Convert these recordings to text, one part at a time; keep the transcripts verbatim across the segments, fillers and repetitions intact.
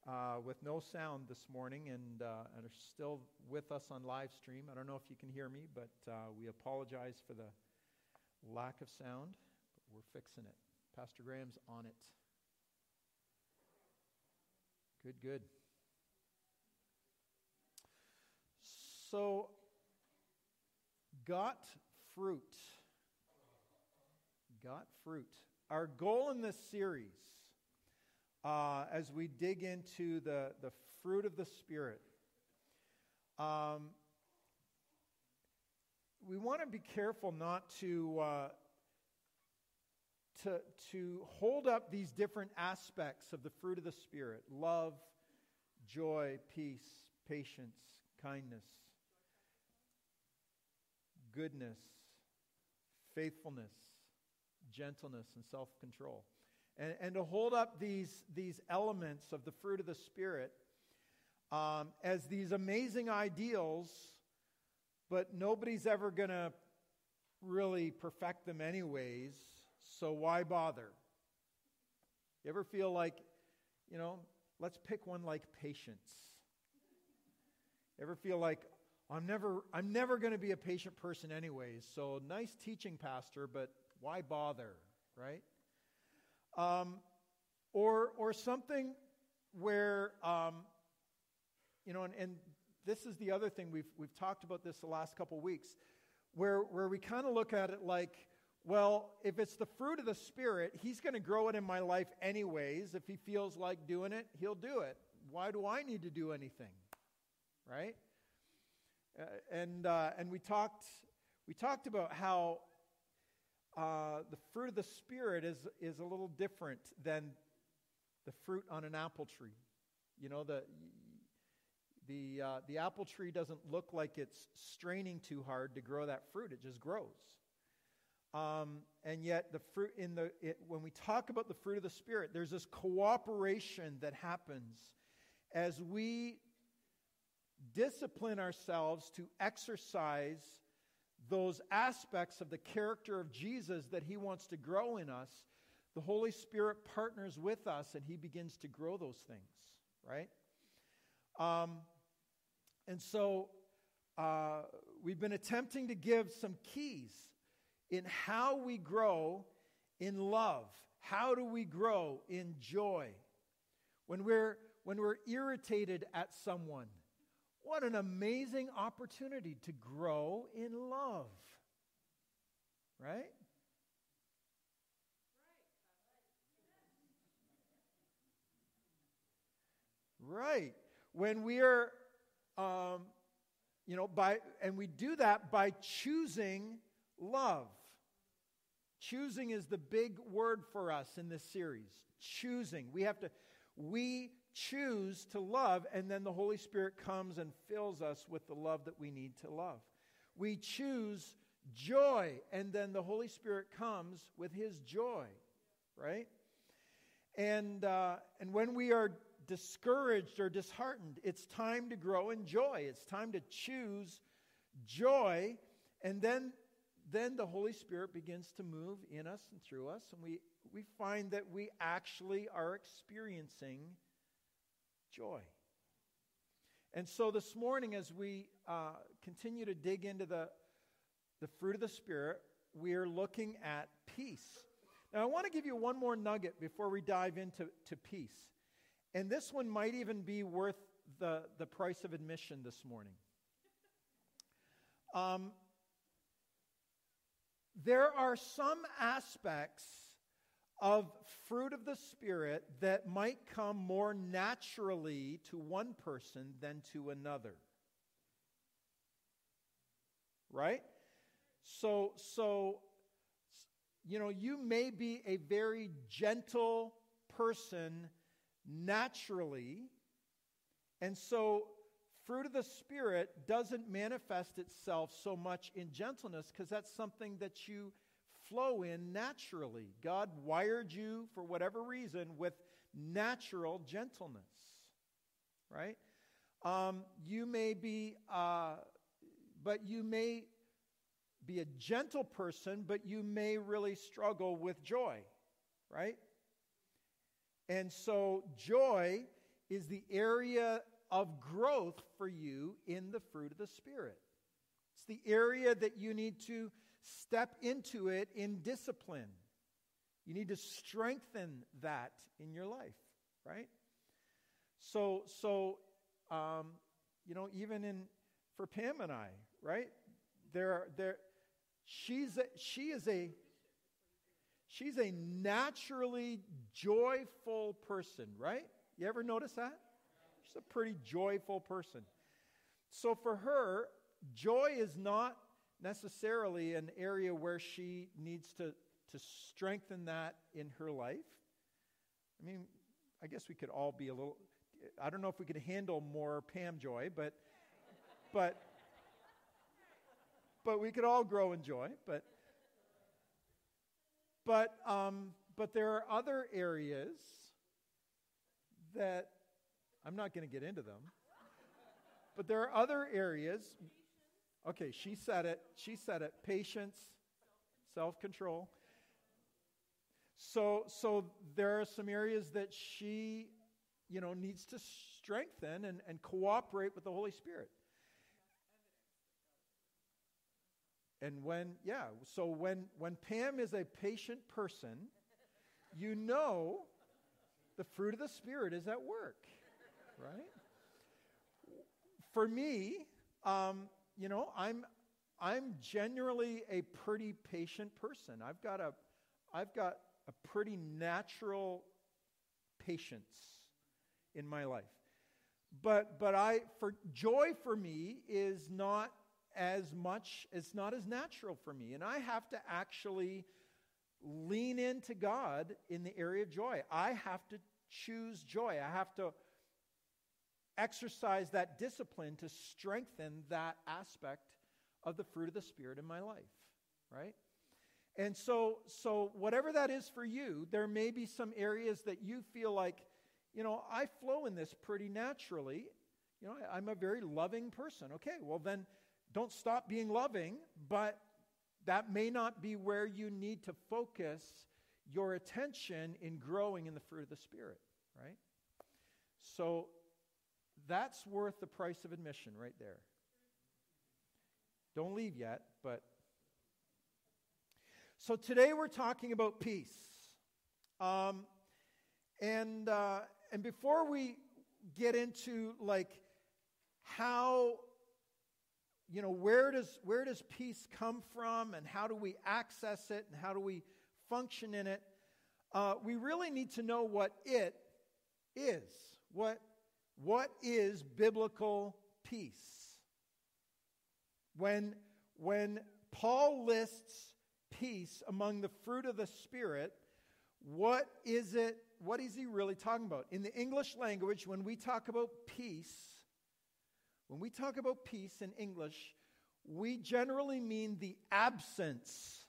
uh, with no sound this morning and, uh, and are still with us on live stream. I don't know if you can hear me, but uh, we apologize for the lack of sound, but we're fixing it. Pastor Graham's on it. Good, good. So, got fruit. Got fruit. Our goal in this series, uh, as we dig into the, the fruit of the Spirit, um, we want to be careful not to, uh, to, to hold up these different aspects of the fruit of the Spirit: love, joy, peace, patience, kindness, goodness, faithfulness, gentleness, and self-control. And, and to hold up these, these elements of the fruit of the Spirit um, as these amazing ideals, but nobody's ever going to really perfect them anyways, so why bother? You ever feel like, you know, let's pick one like patience. Ever feel like, I'm never I'm never going to be a patient person anyways, so nice teaching, Pastor, but why bother, right? Um, or or something where, um, you know, and, and this is the other thing, we've we've talked about this the last couple weeks, where, where we kind of look at it like, well, if it's the fruit of the Spirit, He's going to grow it in my life anyways. If He feels like doing it, He'll do it. Why do I need to do anything, right? Uh, and uh, and we talked we talked about how uh, the fruit of the Spirit is is a little different than the fruit on an apple tree. You know, the the uh, the apple tree doesn't look like it's straining too hard to grow that fruit; it just grows. Um, and yet, the fruit in the it, when we talk about the fruit of the Spirit, there's this cooperation that happens as we discipline ourselves to exercise those aspects of the character of Jesus that He wants to grow in us. The Holy Spirit partners with us and He begins to grow those things, right? Um, and so uh, we've been attempting to give some keys in how we grow in love. How do we grow in joy? When we're, when we're irritated at someone, what an amazing opportunity to grow in love. Right? Right. When we are, um, you know, by, and we do that by choosing love. Choosing is the big word for us in this series. Choosing. We have to, we choose to love, and then the Holy Spirit comes and fills us with the love that we need to love. We choose joy, and then the Holy Spirit comes with His joy, right? And uh, and when we are discouraged or disheartened, it's time to grow in joy. It's time to choose joy, and then then the Holy Spirit begins to move in us and through us, and we, we find that we actually are experiencing joy. And so this morning, as we uh, continue to dig into the, the fruit of the Spirit, we are looking at peace. Now, I want to give you one more nugget before we dive into to peace. And this one might even be worth the, the price of admission this morning. Um, there are some aspects of fruit of the Spirit that might come more naturally to one person than to another. Right? So, so, you know, you may be a very gentle person naturally, and so fruit of the Spirit doesn't manifest itself so much in gentleness because that's something that you flow in naturally. God wired you, for whatever reason, with natural gentleness, right? Um, you may be, uh, but you may be a gentle person, but you may really struggle with joy, right? And so joy is the area of growth for you in the fruit of the Spirit. It's the area that you need to step into it in discipline. You need to strengthen that in your life, right? So, so um, you know, even in for Pam and I, right? There, are, there. She's a, she is a. She's a naturally joyful person, right? You ever notice that? She's a pretty joyful person. So for her, joy is not necessarily an area where she needs to, to strengthen that in her life. I mean, I guess we could all be a little, I don't know if we could handle more Pam joy, but but but we could all grow in joy. But but um, but there are other areas that I'm not going to get into them. But there are other areas. Okay, she said it. She said it. Patience, self-control. So, so there are some areas that she, you know, needs to strengthen and, and cooperate with the Holy Spirit. And when, yeah, so when, when Pam is a patient person, you know the fruit of the Spirit is at work, right? For me, um, you know, I'm I'm generally a pretty patient person. I've got a I've got a pretty natural patience in my life. But but I for joy for me is not as much, it's not as natural for me. And I have to actually lean into God in the area of joy. I have to choose joy. I have to exercise that discipline to strengthen that aspect of the fruit of the Spirit in my life, right? And so, so whatever that is for you, there may be some areas that you feel like, you know, I flow in this pretty naturally. You know, I, I'm a very loving person. Okay, well then, don't stop being loving, but that may not be where you need to focus your attention in growing in the fruit of the Spirit, right? So that's worth the price of admission right there. Don't leave yet, but... So today we're talking about peace. Um, and uh, and before we get into like how... You know, where does where does peace come from, and how do we access it, and how do we function in it? Uh, we really need to know what it is. What what is biblical peace? When when Paul lists peace among the fruit of the Spirit, what is it? What is he really talking about? In the English language, when we talk about peace. When we talk about peace in English, we generally mean the absence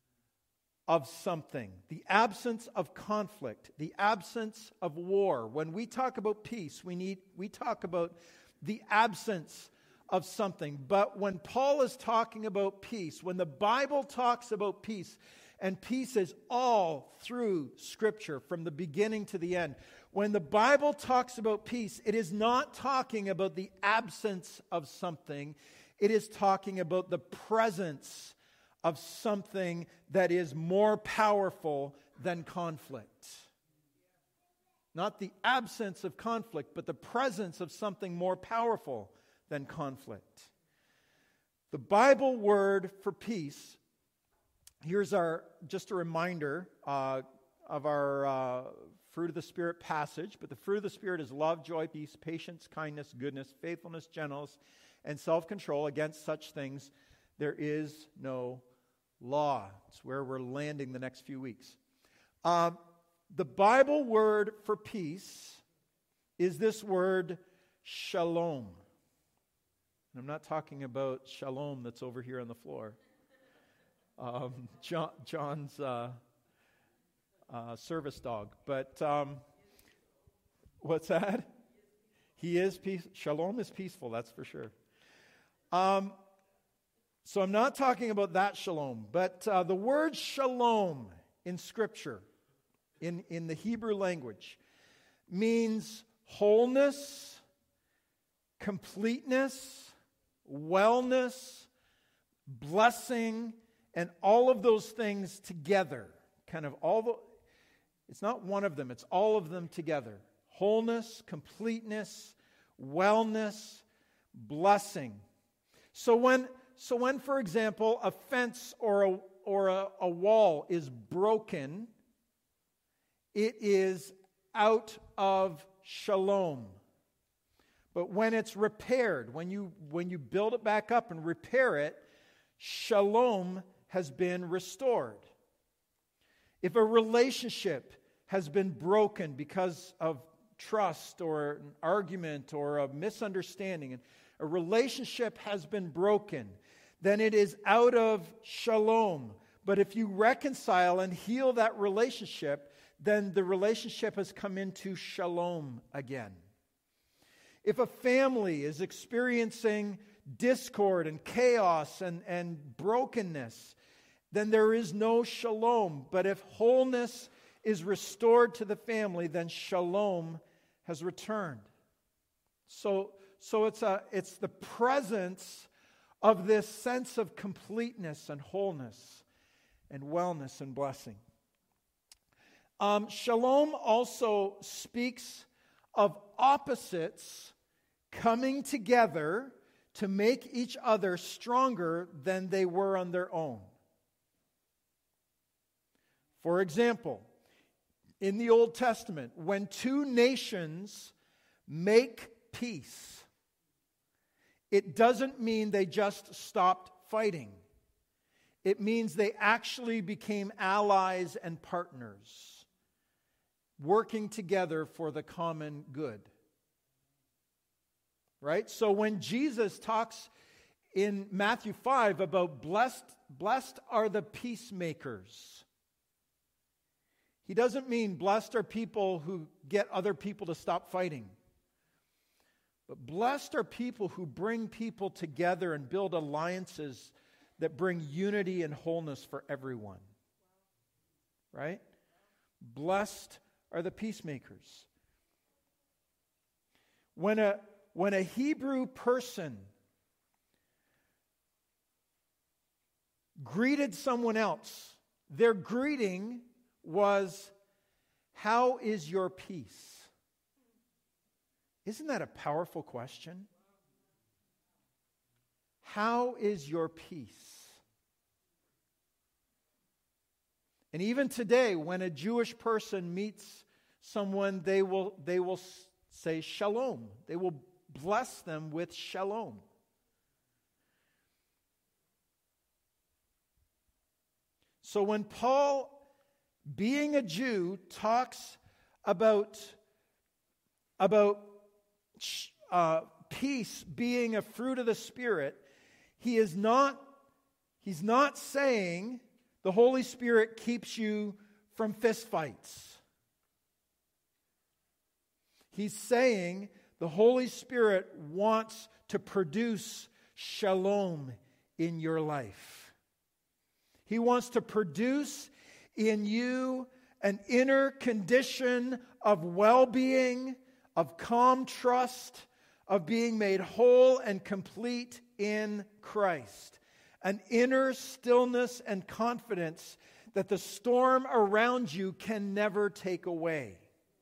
of something, the absence of conflict, the absence of war. When we talk about peace, we need we talk about the absence of something. But when Paul is talking about peace, when the Bible talks about peace, and peace is all through Scripture from the beginning to the end. When the Bible talks about peace, it is not talking about the absence of something. It is talking about the presence of something that is more powerful than conflict. Not the absence of conflict, but the presence of something more powerful than conflict. The Bible word for peace, here's our just a reminder uh, of our uh, fruit of the Spirit passage. But the fruit of the Spirit is love, joy, peace, patience, kindness, goodness, faithfulness, gentleness, and self-control. Against such things there is no law. It's where we're landing the next few weeks. Uh, the Bible word for peace is this word shalom. And I'm not talking about shalom that's over here on the floor. Um, John, John's uh, uh, service dog. But um, what's that? He is peace. Shalom is peaceful, that's for sure. Um, so I'm not talking about that shalom. But uh, the word shalom in Scripture, in, in the Hebrew language, means wholeness, completeness, wellness, blessing, and all of those things together. Kind of all the, it's not one of them, it's all of them together. Wholeness, completeness, wellness, blessing. So when, so when, for example, a fence or a, or a, a wall is broken, it is out of shalom. But when it's repaired, when you, when you build it back up and repair it, shalom has been restored. If a relationship has been broken because of trust or an argument or a misunderstanding, and a relationship has been broken, then it is out of shalom. But if you reconcile and heal that relationship, then the relationship has come into shalom again. If a family is experiencing discord and chaos and, and brokenness, then there is no shalom. But if wholeness is restored to the family, then shalom has returned. So, so it's a, it's the presence of this sense of completeness and wholeness and wellness and blessing. Um, shalom also speaks of opposites coming together to make each other stronger than they were on their own. For example, in the Old Testament, when two nations make peace, it doesn't mean they just stopped fighting. It means they actually became allies and partners, working together for the common good. Right? So when Jesus talks in Matthew five about blessed, blessed are the peacemakers, he doesn't mean blessed are people who get other people to stop fighting. But blessed are people who bring people together and build alliances that bring unity and wholeness for everyone. Right? Blessed are the peacemakers. When a, when a Hebrew person greeted someone else, their greeting was, "How is your peace?" Isn't that a powerful question? How is your peace? And even today, when a Jewish person meets someone, they will, they will say shalom. They will bless them with shalom. So when Paul, being a Jew, talks about, about uh, peace being a fruit of the Spirit, he is not, he's not saying the Holy Spirit keeps you from fistfights. He's saying the Holy Spirit wants to produce shalom in your life. He wants to produce in you an inner condition of well-being, of calm trust, of being made whole and complete in Christ. An inner stillness and confidence that the storm around you can never take away.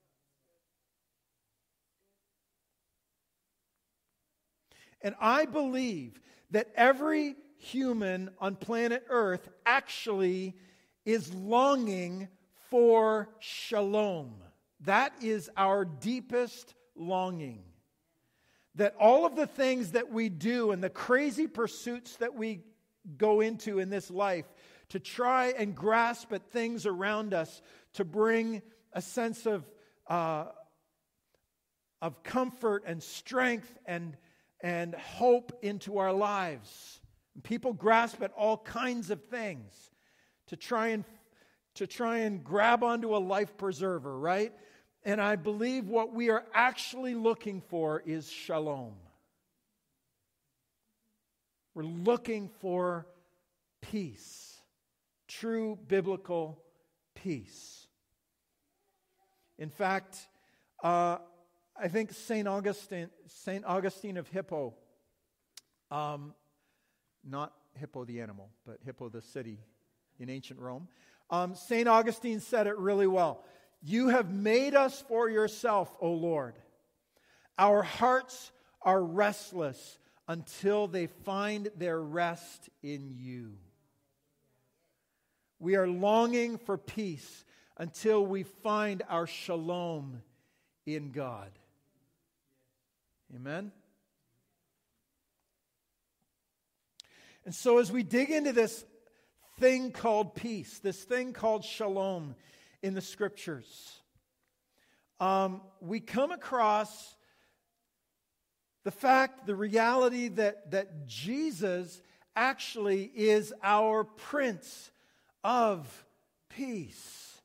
And I believe that every human on planet Earth actually is longing for shalom. That is our deepest longing. That all of the things that we do and the crazy pursuits that we go into in this life to try and grasp at things around us to bring a sense of, uh, of comfort and strength and, and hope into our lives. And people grasp at all kinds of things to try and to try and grab onto a life preserver, right? And I believe what we are actually looking for is shalom. We're looking for peace, true biblical peace. In fact, uh, I think Saint Augustine, Saint Augustine of Hippo, um, not Hippo the animal, but Hippo the city in ancient Rome. Um, Saint Augustine said it really well. You have made us for yourself, O Lord. Our hearts are restless until they find their rest in you. We are longing for peace until we find our shalom in God. Amen? And so as we dig into this thing called peace, this thing called shalom in the Scriptures, um, we come across the fact, the reality that, that Jesus actually is our Prince of Peace.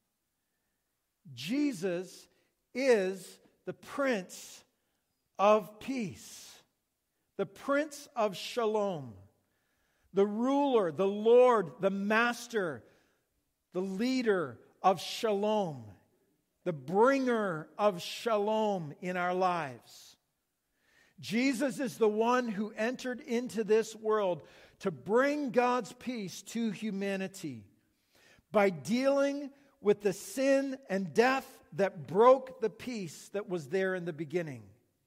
Jesus is the Prince of Peace, the Prince of Shalom, the ruler, the Lord, the Master, the leader of Shalom, the bringer of Shalom in our lives. Jesus is the one who entered into this world to bring God's peace to humanity by dealing with the sin and death that broke the peace that was there in the beginning.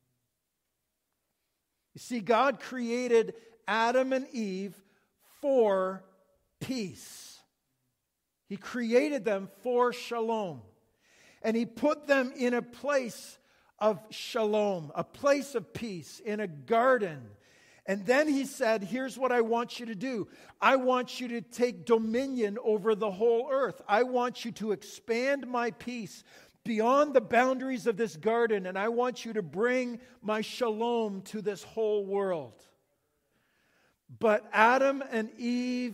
You see, God created Adam and Eve for peace. He created them for shalom. And He put them in a place of shalom, a place of peace, in a garden. And then He said, here's what I want you to do. I want you to take dominion over the whole earth. I want you to expand my peace beyond the boundaries of this garden, and I want you to bring my shalom to this whole world. But Adam and Eve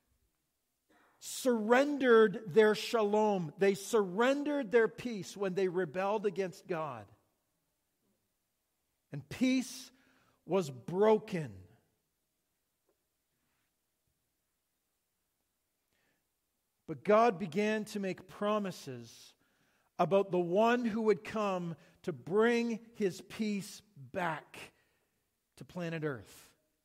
surrendered their shalom. They surrendered their peace when they rebelled against God. And peace was broken. But God began to make promises about the one who would come to bring His peace back to planet Earth.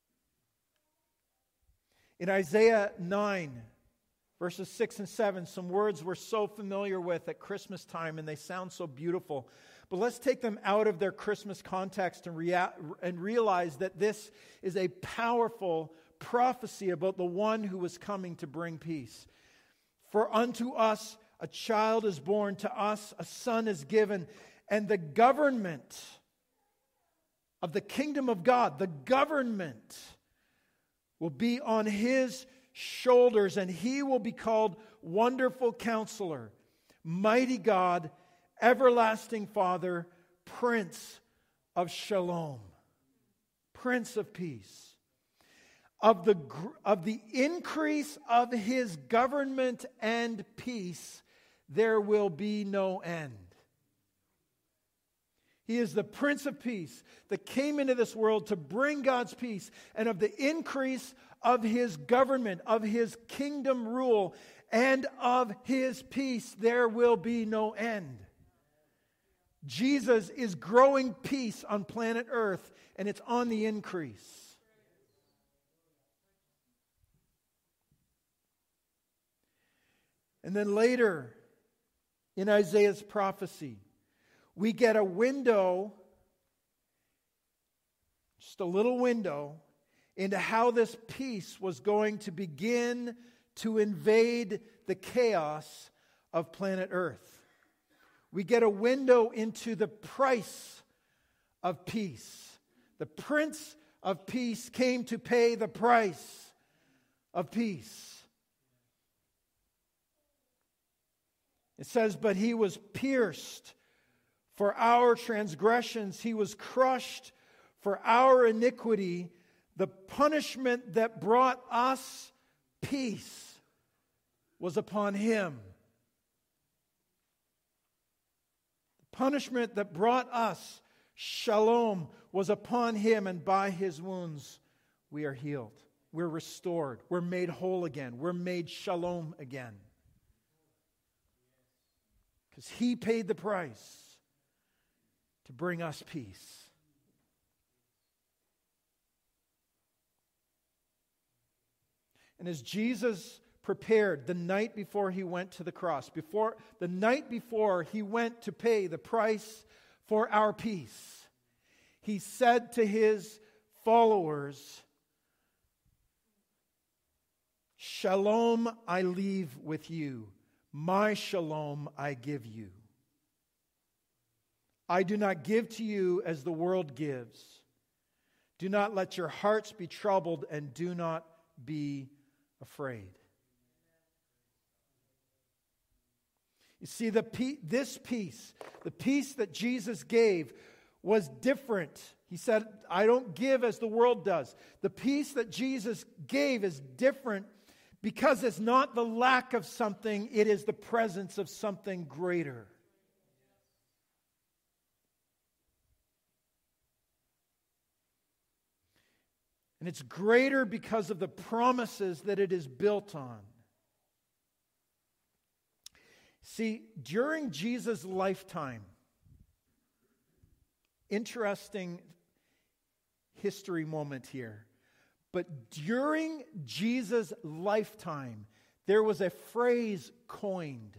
In Isaiah nine, verses six and seven, some words we're so familiar with at Christmas time, and they sound so beautiful. But let's take them out of their Christmas context and, rea- and realize that this is a powerful prophecy about the one who was coming to bring peace. For unto us a child is born, to us a son is given, and the government of the kingdom of God, the government, will be on His shoulders, and He will be called Wonderful Counselor, Mighty God, Everlasting Father, Prince of Shalom, Prince of Peace. Of the, of the increase of His government and peace, there will be no end. He is the Prince of Peace that came into this world to bring God's peace, and of the increase of His government, of His kingdom rule, and of His peace, there will be no end. Jesus is growing peace on planet Earth, and it's on the increase. And then later in Isaiah's prophecy, we get a window, just a little window, into how this peace was going to begin to invade the chaos of planet Earth. We get a window into the price of peace. The Prince of Peace came to pay the price of peace. It says, but He was pierced for our transgressions. He was crushed for our iniquity. The punishment that brought us peace was upon Him. The punishment that brought us shalom was upon Him, and by His wounds we are healed. We're restored. We're made whole again. We're made shalom again. Because He paid the price to bring us peace. And as Jesus prepared the night before he went to the cross, before the night before he went to pay the price for our peace, he said to his followers, "Shalom I leave with you, my shalom I give you. I do not give to you as the world gives. Do not let your hearts be troubled, and do not be afraid." You see, the pe- this peace, the peace that Jesus gave, was different. He said, "I don't give as the world does." The peace that Jesus gave is different because it's not the lack of something, it is the presence of something greater. And it's greater because of the promises that it is built on. See, during Jesus' lifetime, interesting history moment here, but during Jesus' lifetime, there was a phrase coined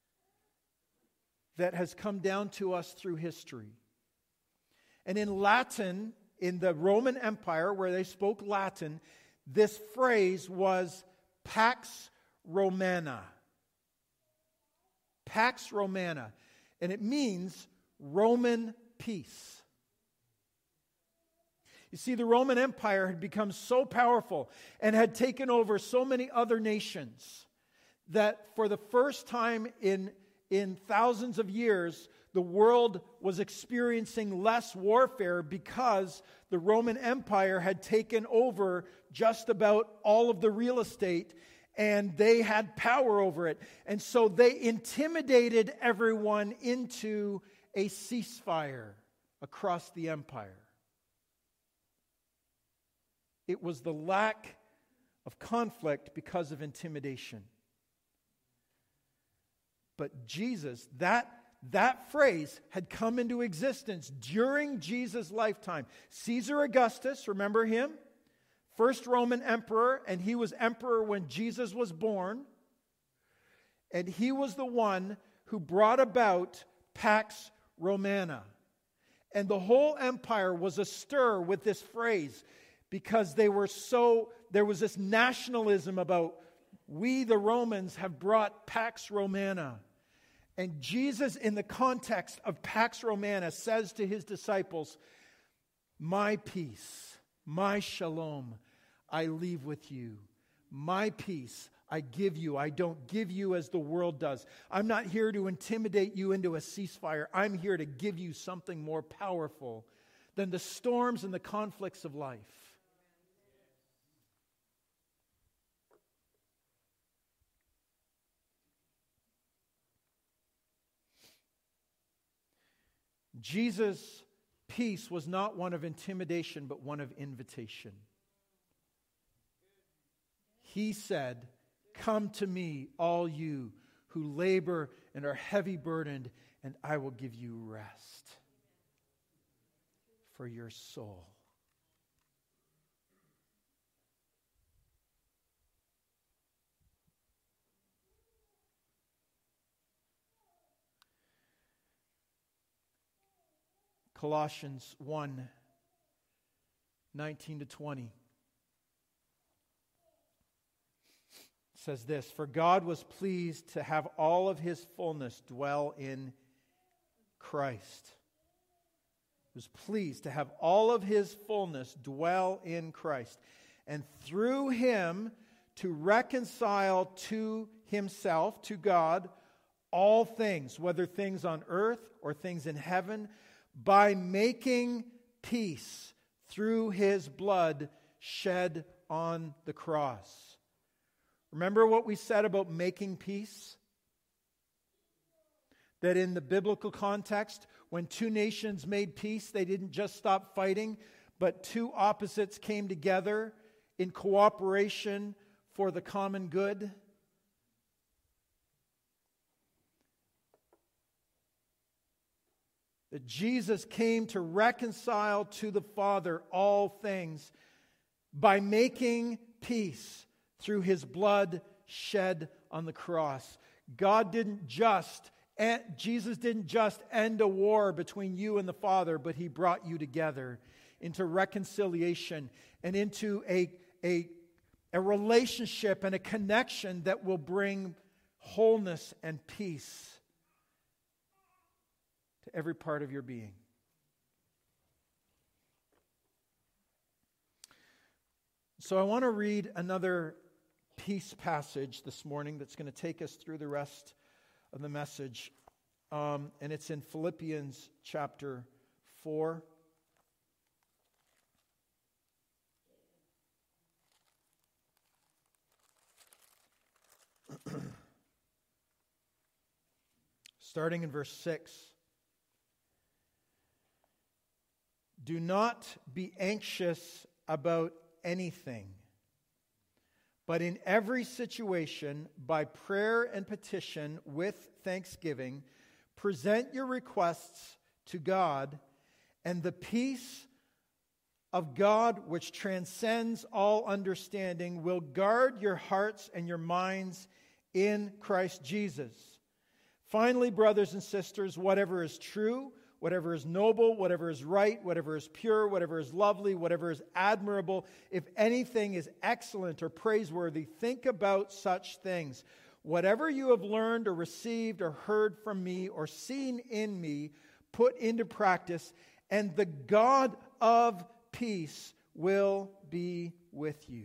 that has come down to us through history. And in Latin, in the Roman Empire, where they spoke Latin, this phrase was Pax Romana. Pax Romana. And it means Roman peace. You see, the Roman Empire had become so powerful and had taken over so many other nations that for the first time in, in thousands of years, the world was experiencing less warfare because the Roman Empire had taken over just about all of the real estate and they had power over it. And so they intimidated everyone into a ceasefire across the empire. It was the lack of conflict because of intimidation. But Jesus, that That phrase had come into existence during Jesus' lifetime. Caesar Augustus, remember him? First Roman emperor, and he was emperor when Jesus was born. And he was the one who brought about Pax Romana. And the whole empire was astir with this phrase because they were so, there was this nationalism about, we the Romans have brought Pax Romana. And Jesus, in the context of Pax Romana, says to his disciples, "My peace, my shalom, I leave with you. My peace I give you. I don't give you as the world does. I'm not here to intimidate you into a ceasefire. I'm here to give you something more powerful than the storms and the conflicts of life." Jesus' peace was not one of intimidation, but one of invitation. He said, "Come to me, all you who labor and are heavy burdened, and I will give you rest for your soul." Colossians one, nineteen to twenty says this, "For God was pleased to have all of his fullness dwell in Christ." He was pleased to have all of his fullness dwell in Christ. And through him to reconcile to himself, to God, all things, whether things on earth or things in heaven, by making peace through his blood shed on the cross. Remember what we said about making peace? That in the biblical context, when two nations made peace, they didn't just stop fighting, but two opposites came together in cooperation for the common good. that Jesus came to reconcile to the Father all things by making peace through his blood shed on the cross. God didn't just, Jesus didn't just end a war between you and the Father, but he brought you together into reconciliation and into a, a, a relationship and a connection that will bring wholeness and peace to every part of your being. So I want to read another peace passage this morning that's going to take us through the rest of the message. Um, and it's in Philippians chapter four. Starting in verse six. Do not be anxious about anything, but in every situation, by prayer and petition with thanksgiving, present your requests to God, and the peace of God, which transcends all understanding, will guard your hearts and your minds in Christ Jesus. Finally, brothers and sisters, whatever is true, whatever is noble, whatever is right, whatever is pure, whatever is lovely, whatever is admirable, if anything is excellent or praiseworthy, think about such things. Whatever you have learned or received or heard from me or seen in me, put into practice, and the God of peace will be with you.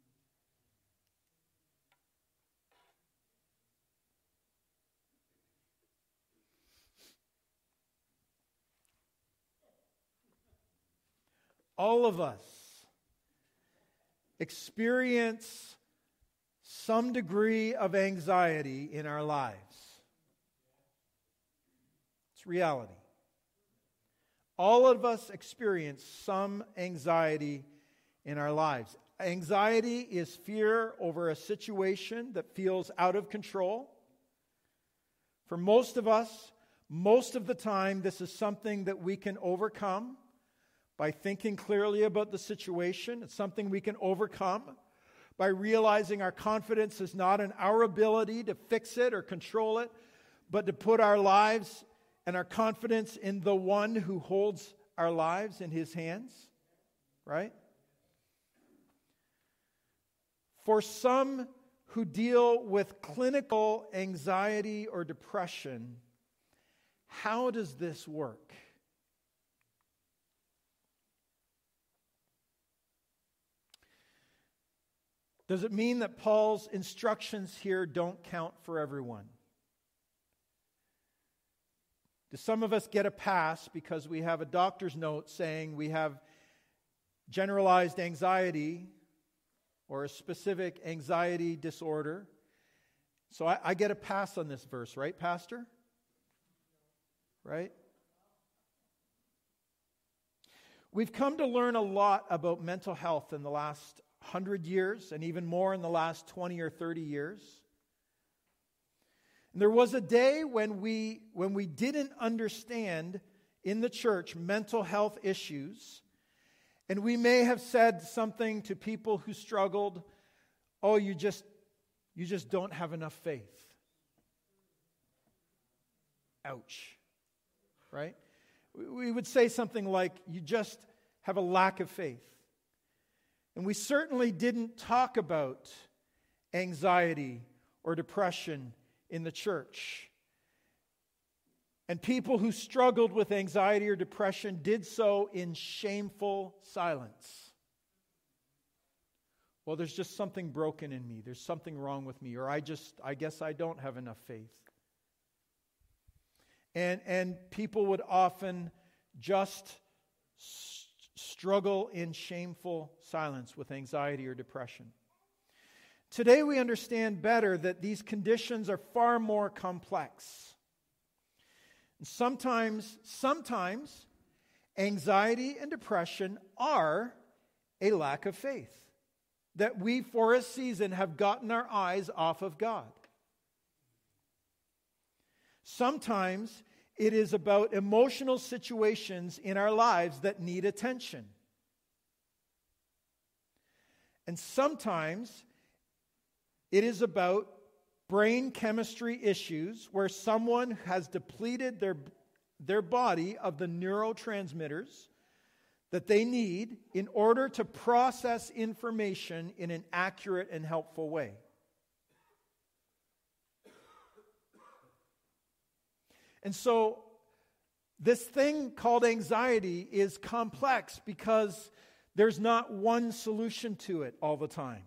All of us experience some degree of anxiety in our lives. It's reality. All of us experience some anxiety in our lives. Anxiety is fear over a situation that feels out of control. For most of us, most of the time, this is something that we can overcome by thinking clearly about the situation. It's something we can overcome by realizing our confidence is not in our ability to fix it or control it, but to put our lives and our confidence in the one who holds our lives in his hands, right? For some who deal with clinical anxiety or depression, how does this work? Does it mean that Paul's instructions here don't count for everyone? Do some of us get a pass because we have a doctor's note saying we have generalized anxiety or a specific anxiety disorder? So I, I get a pass on this verse, right, Pastor? Right? We've come to learn a lot about mental health in the last hundred years, and even more in the last twenty or thirty years. And there was a day when we when we didn't understand in the church mental health issues, and we may have said something to people who struggled, "Oh, you just you just don't have enough faith." Ouch. Right? We would say something like, "You just have a lack of faith." And we certainly didn't talk about anxiety or depression in the church. And people who struggled with anxiety or depression did so in shameful silence. Well, there's just something broken in me. There's something wrong with me. Or I just, I guess I don't have enough faith. And, and people would often just struggle in shameful silence with anxiety or depression. Today we understand better that these conditions are far more complex. And sometimes, sometimes anxiety and depression are a lack of faith. That we for a season have gotten our eyes off of God. Sometimes It is about emotional situations in our lives that need attention. And sometimes it is about brain chemistry issues where someone has depleted their, their body of the neurotransmitters that they need in order to process information in an accurate and helpful way. And so, this thing called anxiety is complex because there's not one solution to it all the time.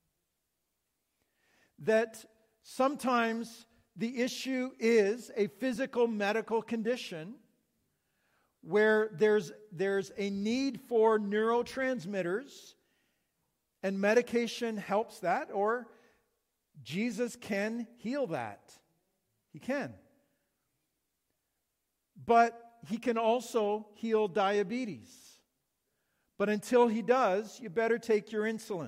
That sometimes the issue is a physical medical condition where there's, there's a need for neurotransmitters and medication helps that, or Jesus can heal that. He can. But He can also heal diabetes. But until He does, you better take your insulin.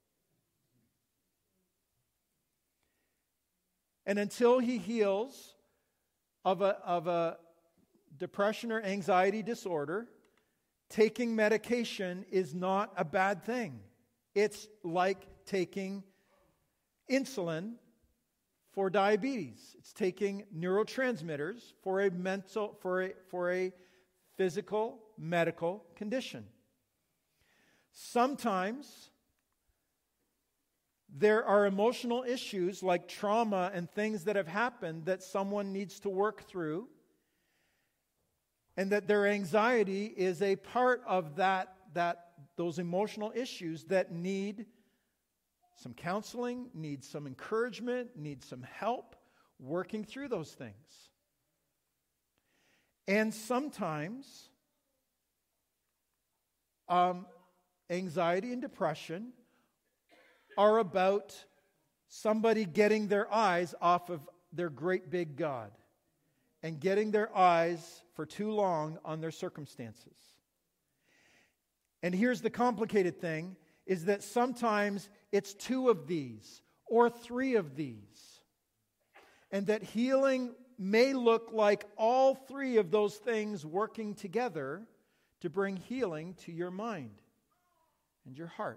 And until He heals of a, of a depression or anxiety disorder, taking medication is not a bad thing. It's like taking insulin for diabetes. It's taking neurotransmitters for a mental, for a, for a physical, medical condition. Sometimes there are emotional issues like trauma and things that have happened that someone needs to work through, and that their anxiety is a part of that, that those emotional issues that need some counseling, need some encouragement, need some help working through those things. And sometimes um, anxiety and depression are about somebody getting their eyes off of their great big God and getting their eyes for too long on their circumstances. And here's the complicated thing, is that sometimes it's two of these or three of these. And that healing may look like all three of those things working together to bring healing to your mind and your heart.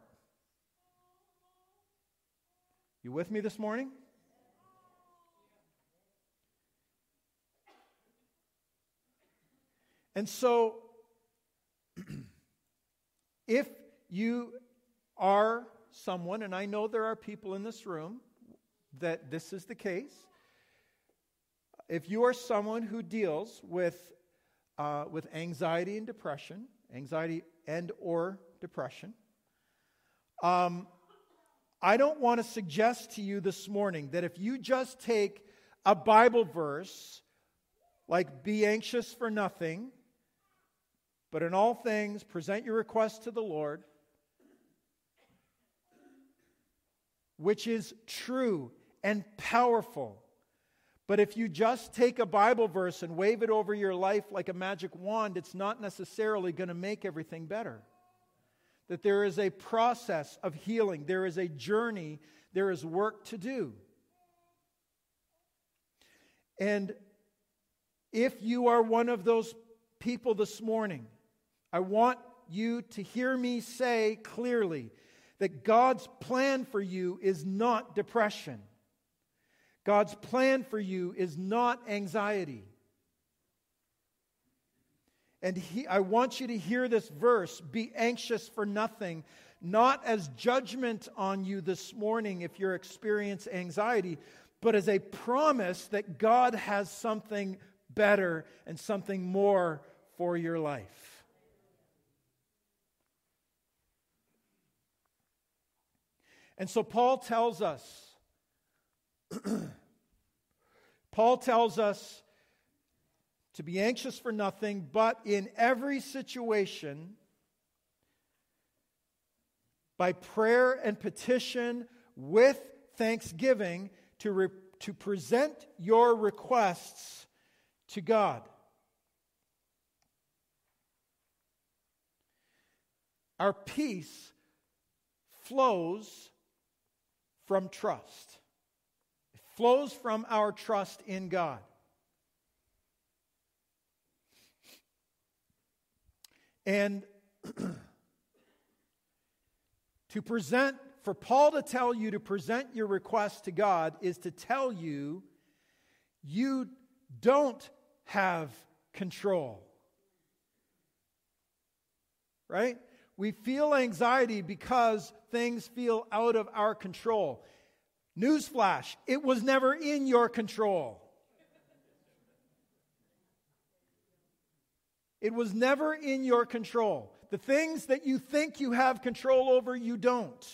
You with me this morning? And so, if you are someone, and I know there are people in this room that this is the case, if you are someone who deals with uh, with anxiety and depression, anxiety and or depression, um, I don't want to suggest to you this morning that if you just take a Bible verse like "Be anxious for nothing, but in all things present your requests to the Lord," which is true and powerful. But if you just take a Bible verse and wave it over your life like a magic wand, it's not necessarily going to make everything better. That there is a process of healing, there is a journey, there is work to do. And if you are one of those people this morning, I want you to hear me say clearly that God's plan for you is not depression. God's plan for you is not anxiety. And he, I want you to hear this verse, "Be anxious for nothing," not as judgment on you this morning if you experience anxiety, but as a promise that God has something better and something more for your life. And so Paul tells us, Paul tells us to be anxious for nothing, but in every situation, by prayer and petition with thanksgiving, to, re- to present your requests to God. Our peace flows from trust. It flows from our trust in God. And to present, for Paul to tell you to present your request to God is to tell you you don't have control. Right? We feel anxiety because things feel out of our control. Newsflash, it was never in your control. It was never in your control. The things that you think you have control over, you don't.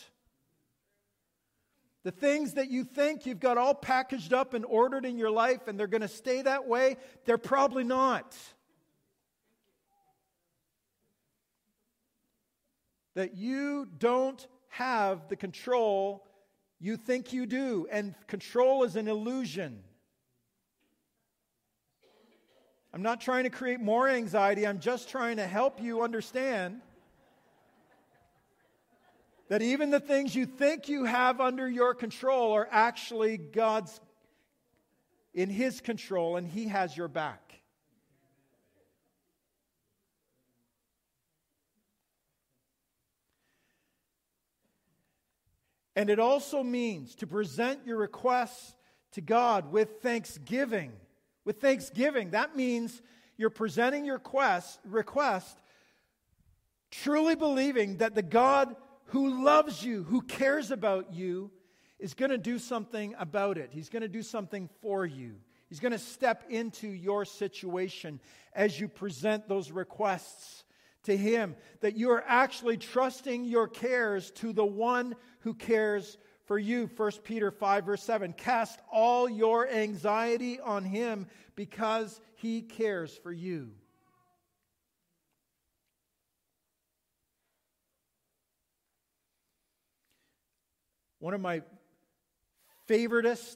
The things that you think you've got all packaged up and ordered in your life and they're going to stay that way, they're probably not. That you don't have the control you think you do, and control is an illusion. I'm not trying to create more anxiety, I'm just trying to help you understand that even the things you think you have under your control are actually God's in His control, and He has your back. And it also means to present your requests to God with thanksgiving. With thanksgiving, that means you're presenting your quest, request truly believing that the God who loves you, who cares about you, is going to do something about it. He's going to do something for you. He's going to step into your situation as you present those requests to Him. That you are actually trusting your cares to the one who cares for you. First Peter five verse seven. Cast all your anxiety on Him because He cares for you. One of my favoritist,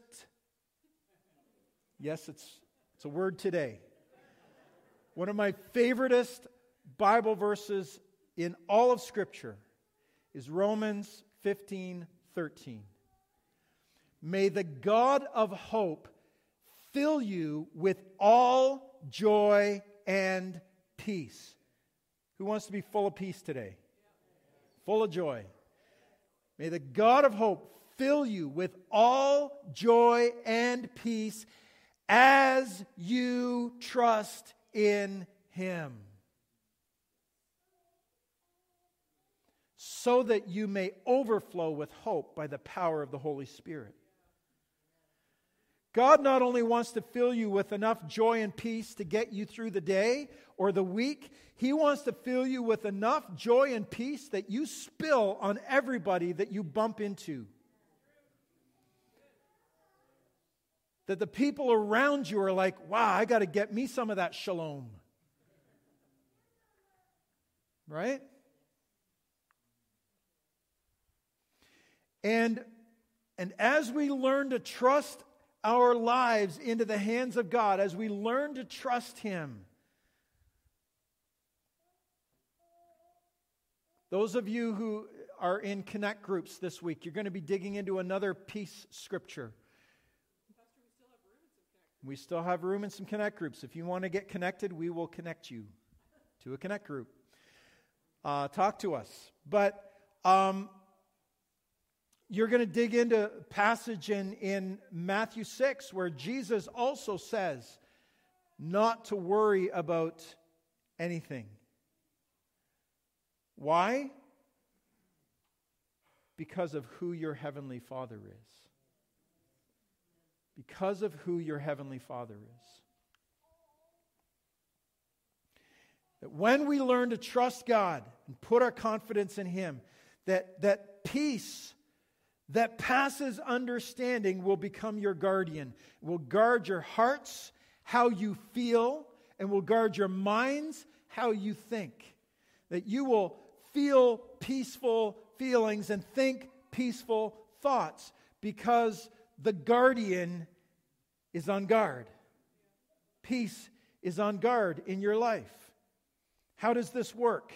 yes, it's, it's a word today. One of my favoritist Bible verses in all of Scripture is Romans fifteen thirteen. May the God of hope fill you with all joy and peace. Who wants to be full of peace today? Full of joy. May the God of hope fill you with all joy and peace as you trust in Him, so that you may overflow with hope by the power of the Holy Spirit. God not only wants to fill you with enough joy and peace to get you through the day or the week, He wants to fill you with enough joy and peace that you spill on everybody that you bump into. That the people around you are like, wow, I got to get me some of that shalom. Right? And, and as we learn to trust our lives into the hands of God, as we learn to trust Him, those of you who are in Connect groups this week, you're going to be digging into another peace scripture. We still have room in some Connect groups. If you want to get connected, we will connect you to a Connect group. Uh, talk to us. But um, you're going to dig into a passage in, in Matthew six where Jesus also says not to worry about anything. Why? Because of who your Heavenly Father is. Because of who your Heavenly Father is. That when we learn to trust God and put our confidence in Him, that, that peace that passes understanding will become your guardian. It will guard your hearts, how you feel, and will guard your minds, how you think. That you will feel peaceful feelings and think peaceful thoughts because the guardian is on guard. Peace is on guard in your life. How does this work?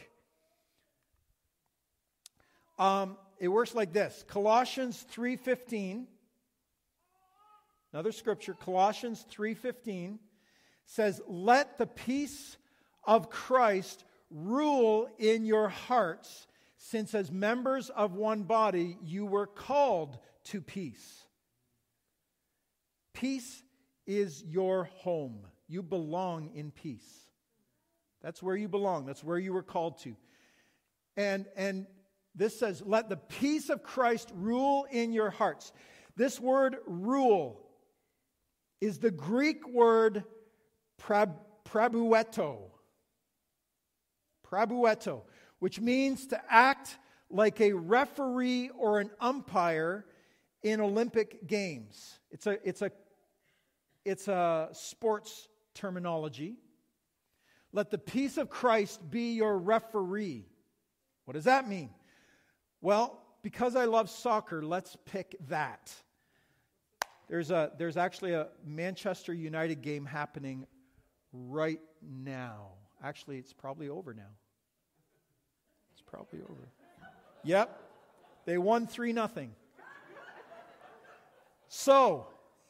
Um, it works like this. Colossians three fifteen, another scripture, Colossians three fifteen says, "Let the peace of Christ rule in your hearts, since as members of one body you were called to peace. Peace is your home. You belong in peace. That's where you belong. That's where you were called to. And, and this says, let the peace of Christ rule in your hearts. This word rule is the Greek word prab, prabueto. Prabueto, which means to act like a referee or an umpire in Olympic Games. It's a, it's a, it's a sports terminology. Let the peace of Christ be your referee. What does that mean? Well, because I love soccer, let's pick that. There's a there's actually a Manchester United game happening right now. Actually, it's probably over now. It's probably over. Yep. They won three nothing. So,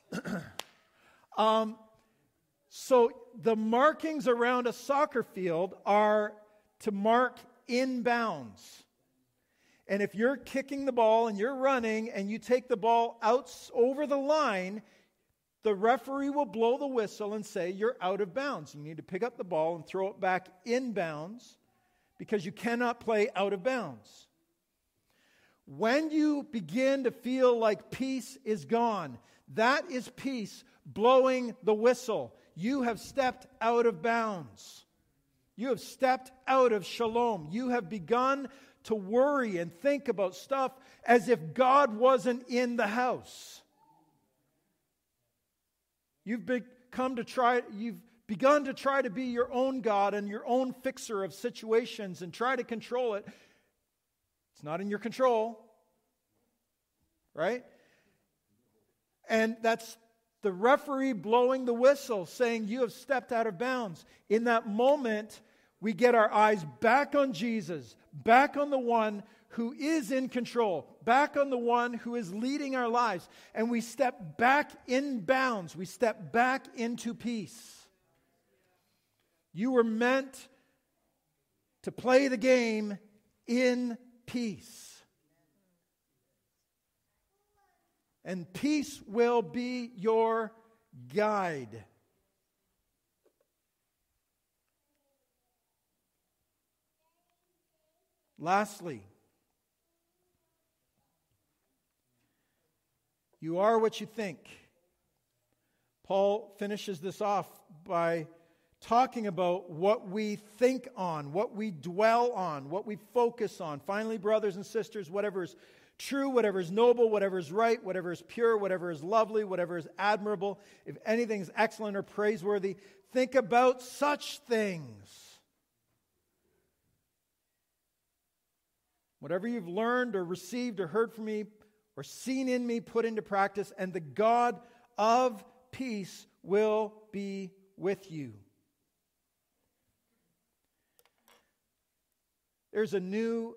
um, so the markings around a soccer field are to mark inbounds. And if you're kicking the ball and you're running and you take the ball out over the line, the referee will blow the whistle and say you're out of bounds. You need to pick up the ball and throw it back inbounds because you cannot play out of bounds. When you begin to feel like peace is gone, that is peace blowing the whistle. You have stepped out of bounds. You have stepped out of shalom. You have begun to worry and think about stuff as if God wasn't in the house. You've become to try, you've begun to try to be your own God and your own fixer of situations and try to control it. It's not in your control, right? And that's the referee blowing the whistle, saying you have stepped out of bounds. In that moment, we get our eyes back on Jesus, back on the one who is in control, back on the one who is leading our lives, and we step back in bounds. We step back into peace. You were meant to play the game in peace. And peace will be your guide. Lastly, you are what you think. Paul finishes this off by talking about what we think on, what we dwell on, what we focus on. Finally, brothers and sisters, whatever is true, whatever is noble, whatever is right, whatever is pure, whatever is lovely, whatever is admirable, if anything is excellent or praiseworthy, think about such things. Whatever you've learned or received or heard from me or seen in me, put into practice, and the God of peace will be with you. There's a new,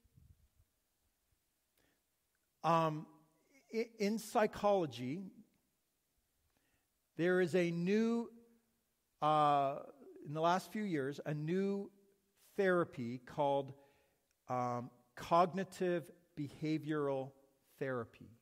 um, in psychology, there is a new, uh, in the last few years, a new therapy called um, cognitive behavioral therapy.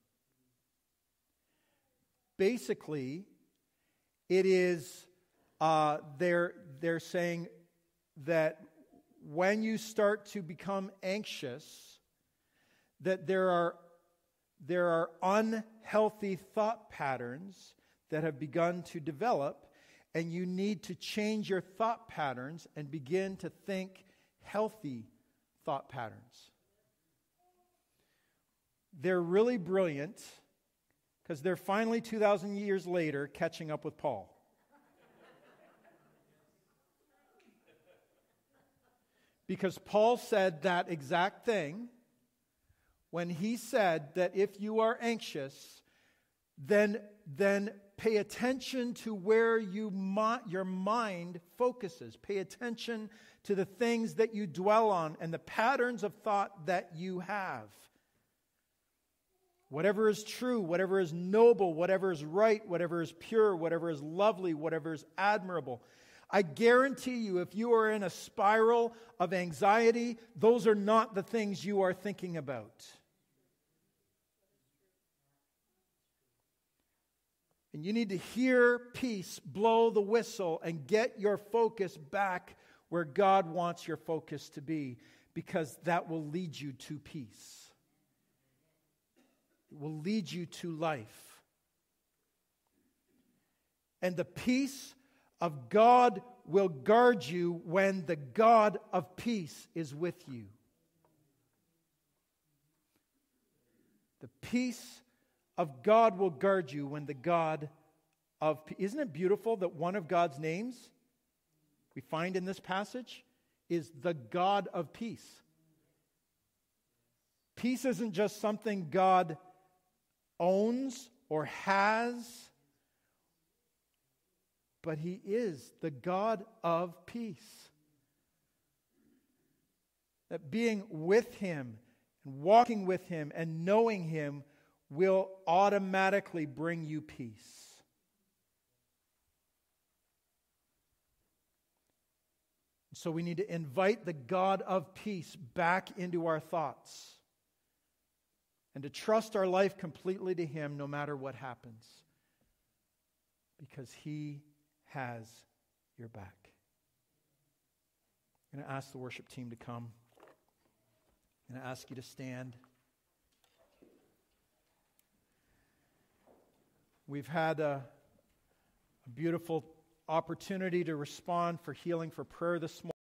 Basically, it is, uh, they're, they're saying that when you start to become anxious, that there are, there are unhealthy thought patterns that have begun to develop, and you need to change your thought patterns and begin to think healthy thought patterns. They're really brilliant because they're finally two thousand years later catching up with Paul. Because Paul said that exact thing when he said that if you are anxious, then, then pay attention to where you mi- your mind focuses. Pay attention to the things that you dwell on and the patterns of thought that you have. Whatever is true, whatever is noble, whatever is right, whatever is pure, whatever is lovely, whatever is admirable. I guarantee you, if you are in a spiral of anxiety, those are not the things you are thinking about. And you need to hear peace blow the whistle and get your focus back where God wants your focus to be, because that will lead you to peace. It will lead you to life. And the peace of God will guard you when the God of peace is with you. The peace of God will guard you when the God of peace. Isn't it beautiful that one of God's names we find in this passage is the God of peace? Peace isn't just something God owns or has, but He is the God of peace. That being with Him and walking with Him and knowing Him will automatically bring you peace. So we need to invite the God of peace back into our thoughts and to trust our life completely to Him no matter what happens, because He has your back. I'm going to ask the worship team to come. I'm going to ask you to stand. We've had a, a beautiful opportunity to respond for healing for prayer this morning.